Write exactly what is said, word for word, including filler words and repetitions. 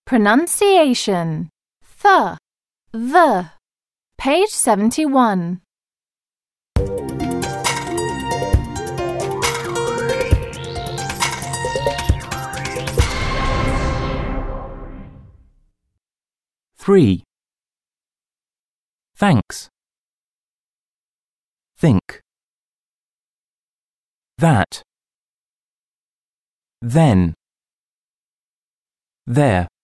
Pronunciation. Th, the. Page seventy-one. Three. Thanks. Think. That. Then. There.